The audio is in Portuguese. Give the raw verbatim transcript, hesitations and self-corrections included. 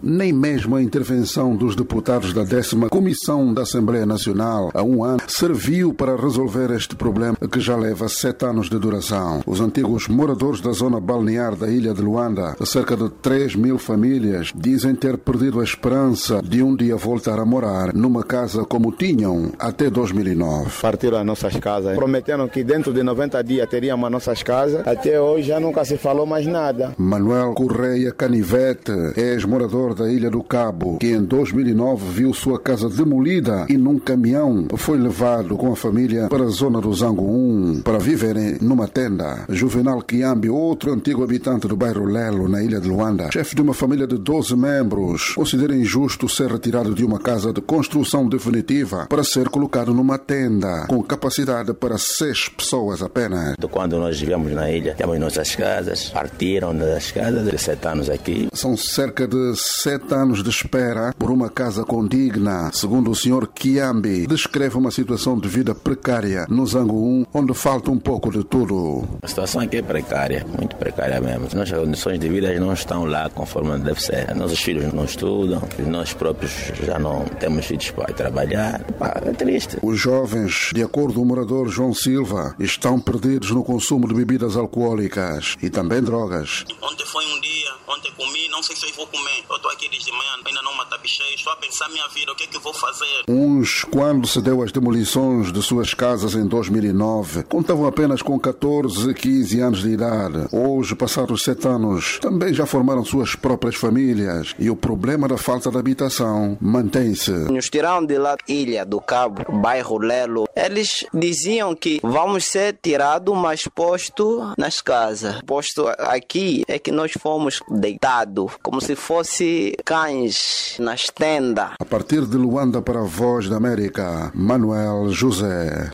Nem mesmo a intervenção dos deputados da décima Comissão da Assembleia Nacional há um ano serviu para resolver este problema que já leva sete anos de duração. Os antigos moradores da zona balnear da ilha de Luanda, cerca de três mil famílias, dizem ter perdido a esperança de um dia voltar a morar numa casa como tinham até dois mil e nove. Partiram as nossas casas. Prometeram que dentro de noventa dias teríamos as nossas casas. Até hoje já nunca se falou mais nada. Manuel Correia Canivete, ex-morador da Ilha do Cabo, que em dois mil e nove viu sua casa demolida e num caminhão foi levado com a família para a zona do Zango um para viverem numa tenda. Juvenal Kiambi, outro antigo habitante do bairro Lelo, na Ilha de Luanda, chefe de uma família de doze membros, considera injusto ser retirado de uma casa de construção definitiva para ser colocado numa tenda com capacidade para seis pessoas apenas. De quando nós vivemos na ilha, temos nossas casas, partiram das casas de sete anos aqui. São cerca de sete anos de espera por uma casa condigna. Segundo o senhor Kiambi, descreve uma situação de vida precária no Zango um, onde falta um pouco de tudo. A situação aqui é precária, muito precária mesmo. Nossas condições de vida não estão lá conforme deve ser. Nossos filhos não estudam, nós próprios já não temos filhos para trabalhar. Pá, é triste. Os jovens, de acordo com o morador João Silva, estão perdidos no consumo de bebidas alcoólicas e também drogas. Ontem foi um dia, ontem comi, não sei se eu vou comer. Eu estou aqui desde manhã, ainda não me atabichei, estou a pensar minha vida, o que é que eu vou fazer? Uns, quando se deu as demolições de suas casas em dois mil e nove, contavam apenas com catorze, quinze anos de idade. Hoje, passados sete anos, também já formaram suas próprias famílias e o problema da falta de habitação mantém-se. Nos tiraram de lá, Ilha do Cabo, bairro Lelo. Eles diziam que vamos ser tirados, mas posto nas casas. Posto aqui é que nós fomos deitados, como se fosse cães nas tendas. A partir de Luanda para a Voz da América, Manuel José.